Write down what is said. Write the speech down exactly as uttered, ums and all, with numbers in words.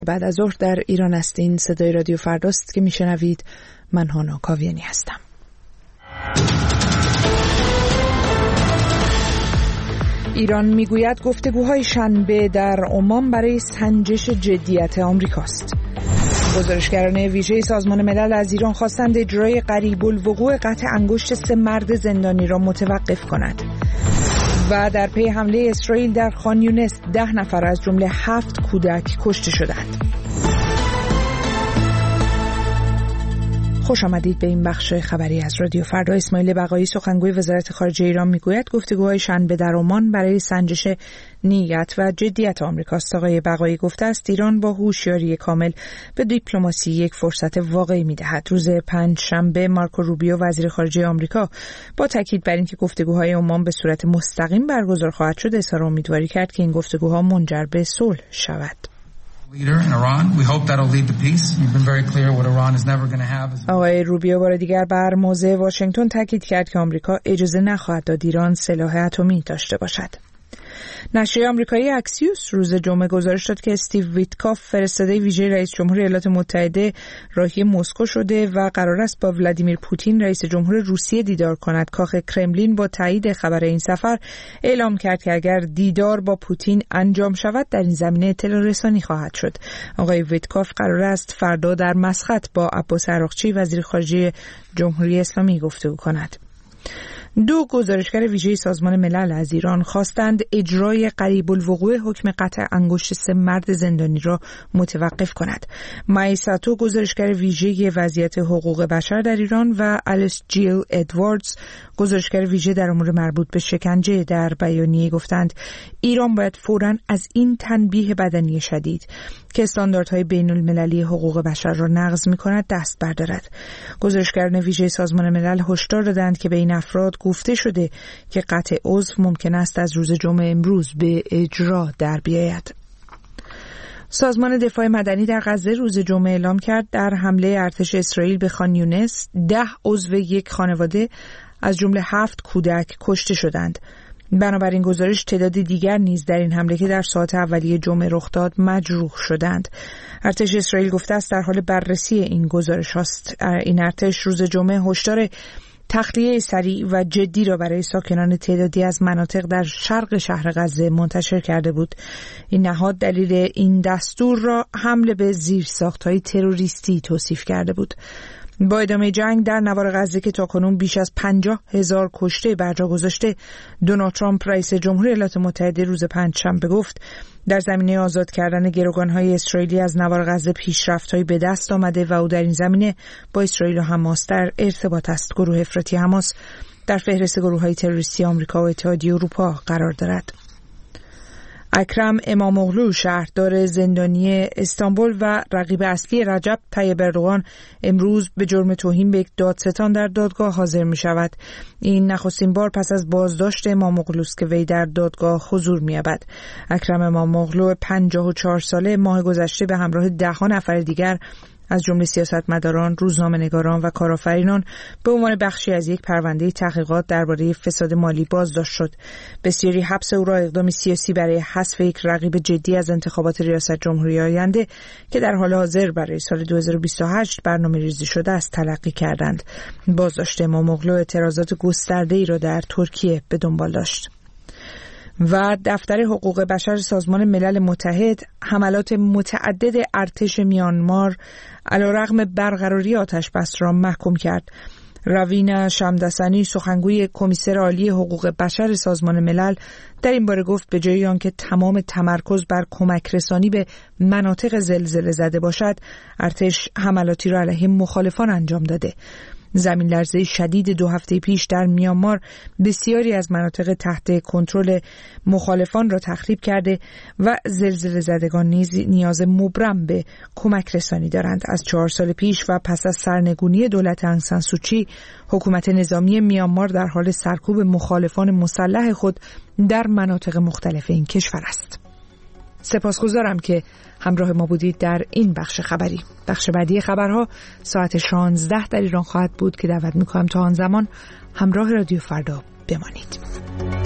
بعد از ظهر در ایران هستین. صدای رادیو فرداست که میشنوید. من هانا کاویانی هستم. ایران میگوید گفتگوهای شنبه در عمان برای سنجش جدیت آمریکاست. گزارشگران ویژه سازمان ملل از ایران خواستند اجرای قریب الوقوع قطع انگشت سه مرد زندانی را متوقف کند. و در پی حمله اسرائیل در خان یونس ده نفر از جمله هفت کودک کشته شدند. خوش آمدید به این بخش خبری از رادیو فردا. اسماعیل بقایی سخنگوی وزارت خارجه ایران میگوید گفتگوهای شنبه در عمان برای سنجش نیت و جدیت آمریکاست. آقای بقایی گفته است ایران با هوشیاری کامل به دیپلماسی یک فرصت واقعی میدهد. روز پنج شنبه مارکو روبیو وزیر خارجه آمریکا با تاکید بر اینکه گفتگوهای عمان به صورت مستقیم برگزار خواهد شد اظهار امیدواری کرد که این گفتگوها منجر به صلح شود. آقای روبیو بار دیگر بر موضع واشنگتن تاکید کرد که آمریکا اجازه نخواهد داد ایران سلاح اتمی داشته باشد. نشریه آمریکایی اکسیوس روز جمعه گزارش داد که استیو ویتکاف فرستاده ویژه رئیس جمهور ایالات متحده راهی مسکو شده و قرار است با ولادیمیر پوتین رئیس جمهور روسیه دیدار کند. کاخ کرملین با تایید خبر این سفر اعلام کرد که اگر دیدار با پوتین انجام شود در این زمینه اطلاع رسانی خواهد شد. آقای ویتکاف قرار است فردا در مسقط با عباس عراقچی وزیر خارجه جمهوری اسلامی گفتگو کند. دو گزارشگر ویژه سازمان ملل از ایران خواستند اجرای قریب الوقوع حکم قطع انگشت سه مرد زندانی را متوقف کند. مای ساتو گزارشگر ویژه وضعیت حقوق بشر در ایران و الیس جیل ادواردز گزارشگر ویژه در امور مربوط به شکنجه در بیانیه گفتند ایران باید فوراً از این تنبیه بدنی شدید که استانداردهای بین المللی حقوق بشر را نقض می‌کند دست بردارد. گزارشگران ویژه سازمان ملل هشدار دادند که به این افراد گفته شده که قطع عضو ممکن است از روز جمعه امروز به اجرا در بیاید. سازمان دفاع مدنی در غزه روز جمعه اعلام کرد در حمله ارتش اسرائیل به خان یونس ده عضو یک خانواده از جمله هفت کودک کشته شدند. بنابراین گزارش تعداد دیگر نیز در این حمله که در ساعات اولیه جمعه رخ داد مجروح شدند. ارتش اسرائیل گفته است در حال بررسی این گزارش است. این ارتش روز جمعه هشدار تخلیه سریع و جدی را برای ساکنان تعدادی از مناطق در شرق شهر غزه منتشر کرده بود. این نهاد دلیل این دستور را حمله به زیرساخت‌های تروریستی توصیف کرده بود. با ادامه جنگ در نوار غزه که تاکنون بیش از پنجاه هزار کشته بر جا گذاشته، دونالد ترامپ رئیس جمهور ایالات متحده روز پنجشنبه گفت در زمینه آزاد کردن گروگان‌های اسرائیلی از نوار غزه پیشرفت‌هایی به دست آمده و او در این زمینه با اسرائیل و حماس در ارتباط است. گروه افراطی حماس در فهرست گروه‌های تروریستی آمریکا و اتحادیه اروپا قرار دارد. اکرم اماموغلو شهردار زندانی استانبول و رقیب اصلی رجب طیب اردوغان امروز به جرم توهین به یک دادستان در دادگاه حاضر می شود. این نخستین بار پس از بازداشت اماموغلو است که وی در دادگاه حضور می یابد. اکرم اماموغلو پنجاه و چهار ساله ماه گذشته به همراه ده نفر دیگر از جمله سیاستمداران، روزنامه‌نگاران و کارآفرینان به عنوان بخشی از یک پرونده تحقیقات درباره فساد مالی بازداشت شد. بسیاری حبس او را اقدامی سیاسی برای حذف یک رقیب جدی از انتخابات ریاست جمهوری آینده که در حال حاضر برای سال دو هزار و بیست و هشت برنامه‌ریزی شده است تلقی کردند. بازداشت اماموغلو اعتراضات گسترده‌ای را در ترکیه به دنبال داشت. و دفتر حقوق بشر سازمان ملل متحد حملات متعدد ارتش میانمار علیرغم برقراری آتش بس را محکوم کرد. روینا شمدسانی سخنگوی کمیسر عالی حقوق بشر سازمان ملل در این باره گفت به جای آنکه تمام تمرکز بر کمک رسانی به مناطق زلزله زده باشد، ارتش حملاتی را علیه مخالفان انجام داده. زمین لرزه شدید دو هفته پیش در میانمار بسیاری از مناطق تحت کنترل مخالفان را تخریب کرده و زلزله زدگان نیز نیاز مبرم به کمک رسانی دارند. از چهار سال پیش و پس از سرنگونی دولت آنگ سان سوچی، حکومت نظامی میانمار در حال سرکوب مخالفان مسلح خود در مناطق مختلف این کشور است. سپاسگزارم که همراه ما بودید در این بخش خبری. بخش بعدی خبرها ساعت شانزده در ایران خواهد بود که دعوت می‌کنم تا آن زمان همراه رادیو فردا بمانید.